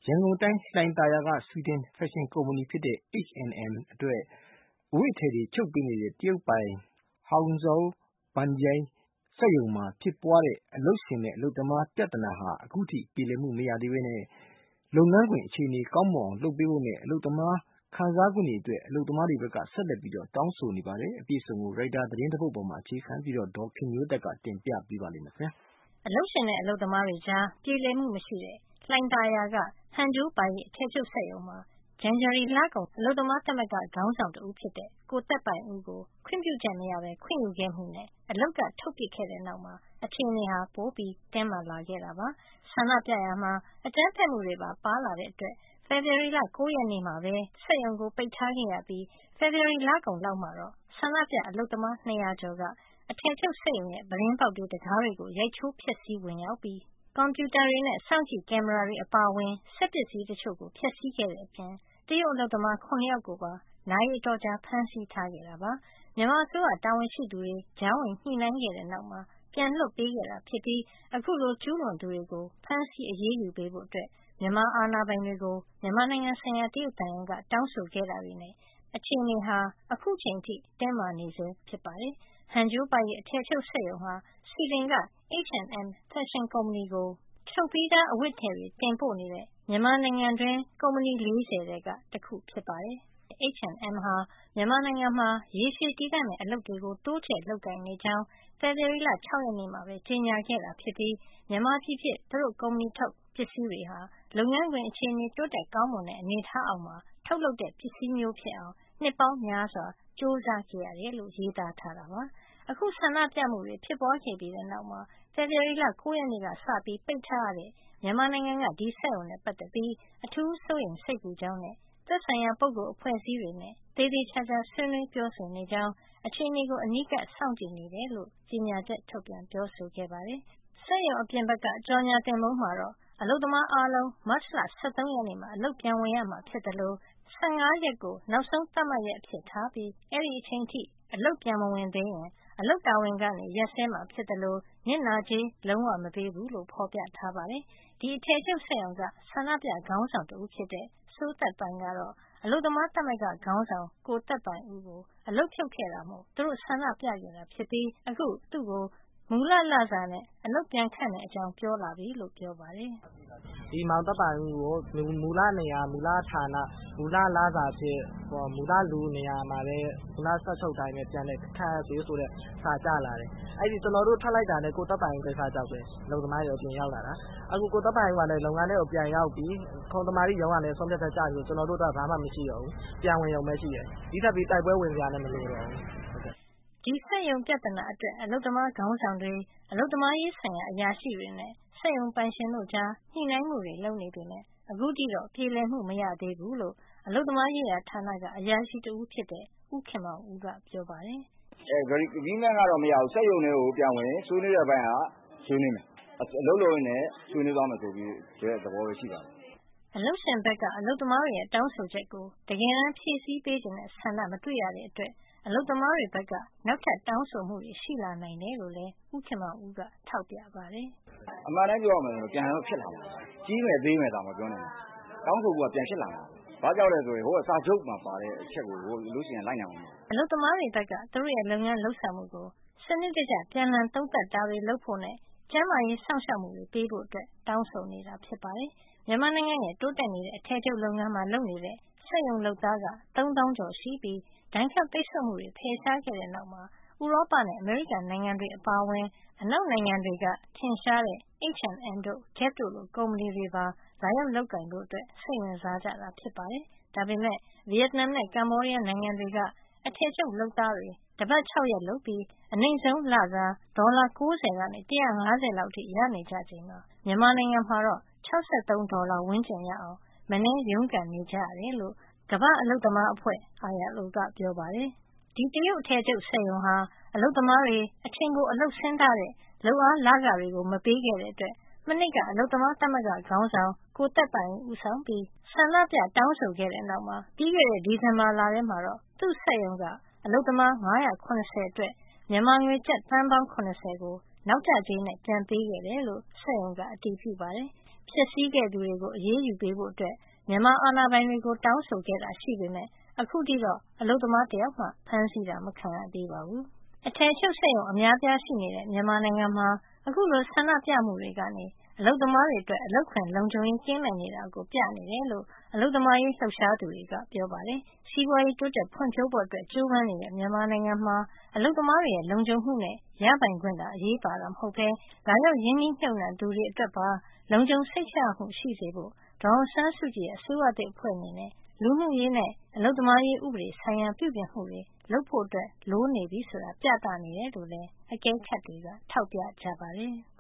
ရန်ကုန်တိုင်းလှိုင်သာယာကဆွီဒင်ဖက်ရှင်ကုမ္ပဏီဖြစ်တဲ့ H&M အတွက်အဝတ်အထည်တွေချုပ်ပေးနေတဲ့တရုတ်ပိုင် Hangzhou Banjai စက်ရုံမှာဖြစ်ပွားတဲ့အလုပ်ရှင်နဲ့အလုပ်သမားပြဿနာဟာအခုထိပြေလည်မှုမရသေးဘဲနဲ့လုပ်ငန်းခွင်အခြေအနေကောင်းမွန်အောင်လုပ်ပေးဖို့နဲ့အလုပ်သမားခံစားခွင့်တွေအတွက်အလုပ်သမားတွေဘက်ကဆက်လက်ပြီးတောင်းဆိုနေပါတယ်။အပြည့်အစုံကိုရိုက်တာသတင်းတစ်ပုဒ်ပေါ်မှာအခြေခံပြီးဒေါ်ခင်မျိုးသက်ကတင်ပြပေးပါလိမ့်မယ်။အလုပ်ရှင်နဲ့အလုပ်သမားတွေကြားပြေလည်မှုမရှိတဲ့လှိုင်သာယာကဟန်ဂျိုးပိုင်အထည်ချုပ်စက်ရုံမှာဇန်နဝါရီလကုန်အလုပ်သမားသမဂ္ဂခေါင်းဆောင်တဦးဖြစ်တဲ့ကိုသက်ပိုင်ဦးကိုခွင့်ပြုချက်မရဘဲခွင့်ယူခဲ့မှုနဲ့အလုပ်ကထုတ်ပစ်ခဲ့တဲ့နောက်မှာအခြေအနေဟာပိုပြီးတင်းမာလာခဲ့တာပါ။ဆန္ဒပြရာမှာအကြမ်းဖက်မှုတွေပါလာတဲ့အတွက်ဖေဖေါ်ဝါရီလ9 ရက်နေ့မှာပဲစက်ရုံကိုပိတ်ထားခဲ့ရပြီးဖေဖေါ်ဝါရီလကုန်လောက်မှာတော့ဆန္ဒပြအလုပ်သမား200ကျော်ကအထည်ချုပ်စက်ရုံရဲ့ပြတင်းပေါက်တွေတံခါးတွေကိုရိုက်ချိုးဖျက်ဆီးဝင်ရောက်ပြီးကွန်ပြူတာတွေနဲ့စောင့်ကြည့်ကင်မရာတွေအပါအဝင်စက်ပစ္စည်းတချို့ကိုဖျက်ဆီးခဲ့တဲ့အပြင်တရုတ်အလုပ်သမား9ယောက်ကိုပါနာရီအတော်ကြာဖမ်းဆီးထားခဲ့တာပါ။မြန်မာအစိုးရတာဝန်ရှိသူတွေကြားဝင်ညှိနှိုင်းခဲ့တဲ့နောက်မှာပြန်လွှတ်ပေးခဲ့တာဖြစ်ပြီးအခုလိုကျူးလွန်သူတွေကိုဖမ်းဆီးအရေးယူပေးဖို့အတွက်မြန်မာအာဏာပိုင်တွေကိုမြန်မာနိုင်ငံဆိုင်ရာတရုတ်သံရုံးကတောင်းဆိုခဲ့တာတွေနဲ့အခြေအနေဟာအခုချိန်ထိတင်းမာနေဆဲဖြစ်ပါတယ်။ဟန်ဂျိုးပိုင်ရဲ့အထည်ချုပ်စက်ရုံဟာဆွီဒင်က H&M ဖက်ရှင်ကုမ္ပဏီကိုချုပ်ပြီးသားအဝတ်အထည်တွေတင်ပို့နေတဲ့မြန်မာနိုင်ငံတွင်းကုမ္ပဏီ40ထဲကတစ်ခုဖြစ်ပါတယ်။ H&M ဟာမြန်မာနိုင်ငံမှာရေရှည်တည်တံ့မယ့်အလုပ်တွေကိုတိုးချဲ့လုပ်ကိုင်နေကြောင်းဖေဖေါ်ဝါရီလ6 ရက်နေ့မှာပဲကြေညာခဲ့တာဖြစ်ပြီးမြန်မာပြည်ဖြစ်သူတို့ကုမ္ပဏီထုတ်ပစ္စည်းတွေဟာလုပ်ငန်းခွင်အခြေအနေတိုးတက်ကောင်းမွန်တဲ့အနေထားအောက်မှာထုတ်လုပ်တဲ့ပစ္စည်းမျိုးဖြစ်အောင်နှစ်ပေါင်းများစွာကြိုးစားခဲ့ရတယ်လို့ရေးသားထားတာပါ။အခုဆန္ဒပြမှုတွေဖြစ်ပွားခဲ့ပြီးတဲ့နောက်မှာဖေဖေါ်ဝါရီလ9 ရက်နေ့ကစပြီးပိတ်ထားရတဲ့မြန်မာနိုင်ငံကဒီစက်ရုံနဲ့ပတ်သက်ပြီးအထူးစိုးရိမ်စိတ်ပူကြောင်းနဲ့သက်ဆိုင်ရာပုဂ္ဂိုလ်အဖွဲ့အစည်းတွေနဲ့သေသေးချာချာဆွေးနွေးပြောဆိုနေကြောင်းအခြေအနေကိုအနီးကပ်စောင့်ကြည့်နေတယ်လို့ကြေညာချက်ထုတ်ပြန်ပြောဆိုခဲ့ပါတယ်။စက်ရုံအပြင်ဘက်ကကြော်ညာတင်ပုံးမှာတော့အလုပ်သမားအားလုံးမတ်လ13 ရက်နေ့မှာအလုပ်ပြန်ဝင်ရမှာဖြစ်တယ်လို့15 ရက်ကိုနောက်ဆုံးသတ်မှတ်ရက်အဖြစ်ထားပြီးအဲဒီအချိန်ထိအလုပ်ပြန်မဝင်သေးရင်အလုပ်တာဝန်ကနေရပ်စဲမှာဖြစ်တယ်လို့နစ်နာကြေးလုံးဝမပေးဘူးလို့ဖော်ပြထားပါတယ်။ဒီအထည်ချုပ်စက်ရုံကဆန္ဒပြခေါင်းဆောင်တဦးဖြစ်တဲ့စိုးသက်ပိုင်ကတော့အလုပ်သမားသမဂ္ဂခေါင်းဆောင်ကိုသက်ပိုင်ဦးကိုအလုပ်ဖြုတ်ခဲ့တာမို့သူတို့ဆန္ဒပြခဲ့တာဖြစ်ပြီးအခုသူ့ကိုမူလလစာနဲ့အလုပ်ပြန်ခန့်တဲ့အကြောင်းပြောလာပြီလို့ပြောပါတယ်။ဒီမောင်သက်ပိုင်ဦးကိုမူလနေရာမူလဌာနမူလလစာဖြစ်မူလလူနေရာမှာပဲမူလဆက်ချုပ်တိုင်းပဲပြန်လဲခန့်ပေးဆိုတဲ့စာကြလာတယ်။အဲ့ဒီကျွန်တော်တို့ထွက်လိုက်တာနဲ့ကိုသက်ပိုင်ဦးကိစ္စကြောက်တယ်။လုံသမားရောပြင်ရောက်လာတာ။အခုကိုသက်ပိုင်ဦးကလည်းလုပ်ငန်းထဲကိုပြန်ရောက်ပြီးခုံသမားကြီးရုံးကလည်းဆုံးဖြတ်ချက်ကြပြီးကျွန်တော်တို့တော့ဘာမှမရှိတော့ဘူး။ပြန်ဝင်ရုံပဲရှိတယ်။ဒီထပ်ပြီးတိုက်ပွဲဝင်ကြရတယ်မလို့တော့ဘူး။ဒီစက်ရုံပြဿနာအတွက်အလုပ်သမားခေါင်းဆောင်တွေအလုပ်သမားရေးဆိုင်ရာအရာရှိတွေနဲ့စက်ရုံပိုင်ရှင်တို့ကြားညှိနှိုင်းမှုတွေလုပ်နေပေမဲ့အခုထိတော့ပြေလည်မှုမရသေးဘူးလို့အလုပ်သမားရေးရာဌာနကအရာရှိတဦးဖြစ်တဲ့ဦးခင်မောင်ဦးကပြောပါတယ်။ဒီမှန်ကတော့မရဘူးစက်ရုံတွေကိုပြန်ဝင်ဆွေးနွေးတဲ့ဘက်ဟာဆွေးနွေးမယ်အလုပ်လုပ်ရင်းနဲ့ဆွေးနွေးသွားမယ်ဆိုပြီးတဲ့သဘောပဲရှိပါတယ်အလုပ်ရှင်ဘက်ကအလုပ်သမားတွေရဲ့တောင်းဆိုချက်ကိုတကယ်တမ်းဖြည့်ဆည်းပေးခြင်းနဲ့ဆန္ဒမတွေ့ရတဲ့အတွက်အလုပ်သမားတွေဘက်ကနောက်ထပ်တောင်းဆိုမှုတွေရှိလာနိုင်တယ်လို့လည်းဦးခင်မောင်ဦးကထောက်ပြပါတယ်အမှန်တမ်းပြောရမယ်ဆိုတော့ပြန်တော့ဖြစ်လာမှာကြီးမယ်သေးမယ်တောင်မပြောနိုင်ဘူးတောင်းဆိုမှုကပြန်ဖြစ်လာမှာဘာကြောက်လဲဆိုရင်ဟိုကစာချုပ်မှာပါတဲ့အချက်ကိုလူရှင်လိုက်နိုင်အောင်အလုပ်သမားတွေဘက်ကသူတို့ရဲ့လုပ်ငန်းလှုပ်ဆောင်မှုကိုစနစ်တကျပြန်လည်သုံးသပ်တာတွေလုပ်ဖို့နဲ့ကျန်းမာရေးစောင့်ရှောက်မှုတွေပေးဖို့အတွက်တောင်းဆိုနေတာဖြစ်ပါတယ်မြန်မာနိုင်ငံရဲ့တိုးတက်နေတဲ့အထည်ချုပ်လုပ်ငန်းမှာလုပ်နေတဲ့စက်ရုံလုပ်သားက3000ကျော်ရှိပြီးဒဏ်ခတ်ပိတ်ဆို့မှုတွေဖယ်ရှားခဲ့တဲ့နောက်မှာဥရောပနဲ့အမေရိကန်နိုင်ငံတွေအပါအဝင်အနောက်နိုင်ငံတွေကထင်ရှားတဲ့ H&M တို့ Gap တို့လိုကုမ္ပဏီတွေပါလာရောက်လုပ်ကိုင်ဖို့အတွက်စိတ်ဝင်စားကြတာဖြစ်ပါတယ်။ဒါပေမဲ့ဗီယက်နမ်နဲ့ကမ္ဘောဒီးယားနိုင်ငံတွေကအထည်ချုပ်လုပ်သားတွေတပတ်6 ရက်လုပ်ပြီးအနိမ့်ဆုံးလစားဒေါ်လာ90ကနေ150လောက်ထိရနေကြချိန်မှာမြန်မာနိုင်ငံမှာတော့63ဒေါ်လာဝန်းကျင်ရအောင်မနည်းရုန်းကန်နေကြရတယ်လို့ကမ္ဘာအလုပ်သမားအဖွဲ့ ILO ကပြောပါတယ်။ဒီတရုတ်အထည်ချုပ်စက်ရုံဟာအလုပ်သမားတွေအချိန်ကိုအလုပ်ဆင်းထားတဲ့လုပ်အားလခတွေကိုမပေးခဲ့တဲ့အတွက်မနှစ်ကအလုပ်သမားသမဂ္ဂခေါင်းဆောင်ကိုသက်ပိုင်ဦးဆောင်ပြီးဆန္ဒပြတောင်းဆိုခဲ့တဲ့နောက်မှာပြီးခဲ့တဲ့ဒီဇင်ဘာလထဲမှာတော့သူ့စက်ရုံကအလုပ်သမား970အတွက်မြန်မာငွေကျပ်သန်းပေါင်း80ကိုနောက်ကျကြေးနဲ့ပြန်ပေးခဲ့တယ်လို့စက်ရုံကအတည်ပြုပါတယ်။ဖျက်ဆီးခဲ့သူတွေကိုအရေးယူပေးဖို့မြန်မာအာဏာပိုင်တွေကိုတောင်းဆိုခဲ့တာရှိပေမယ့်အခုထိတော့အလုပ်သမားတယောက်မှဖမ်းဆီးတာမခံရသေးပါဘူး။အထည်ချုပ်စက်ရုံအများပြားရှိနေတဲ့မြန်မာနိုင်ငံမှာအခုလိုဆန္ဒပြမှုတွေကနေအလုပ်သမားတွေအတွက်အလုပ်ခွင်လုံခြုံရေးကင်းမဲ့နေတာကိုပြနေတယ်လို့အလုပ်သမားရေးလှုပ်ရှားသူတွေကပြောပါတယ်။စီးပွားရေးတိုးတက်ဖွံ့ဖြိုးဖို့အတွက်ကြိုးပမ်းနေတဲ့မြန်မာနိုင်ငံမှာအလုပ်သမားတွေရဲ့လုံခြုံမှုနဲ့ရပိုင်ခွင့်သာအရေးပါတာမဟုတ်ဘဲလာရောက်ရင်းနှီးမြှုပ်နှံသူတွေအတွက်ပါလုံခြုံစိတ်ချမှုရှိစေဖို့ဒေါ်အောင်ဆန်းစုကြည်ရဲ့အစိုးရသစ်အဖွဲ့အနေနဲ့လူမှုရေးနဲ့အလုပ်သမားရေးဥပဒေဆိုင်ရာပြုပြင်မှုတွေလုပ်ဖို့လိုနေပြီဆိုတာပြသနေတယ်လို့လည်းအကဲခတ်တွေကထောက်ပြကြပါတယ်။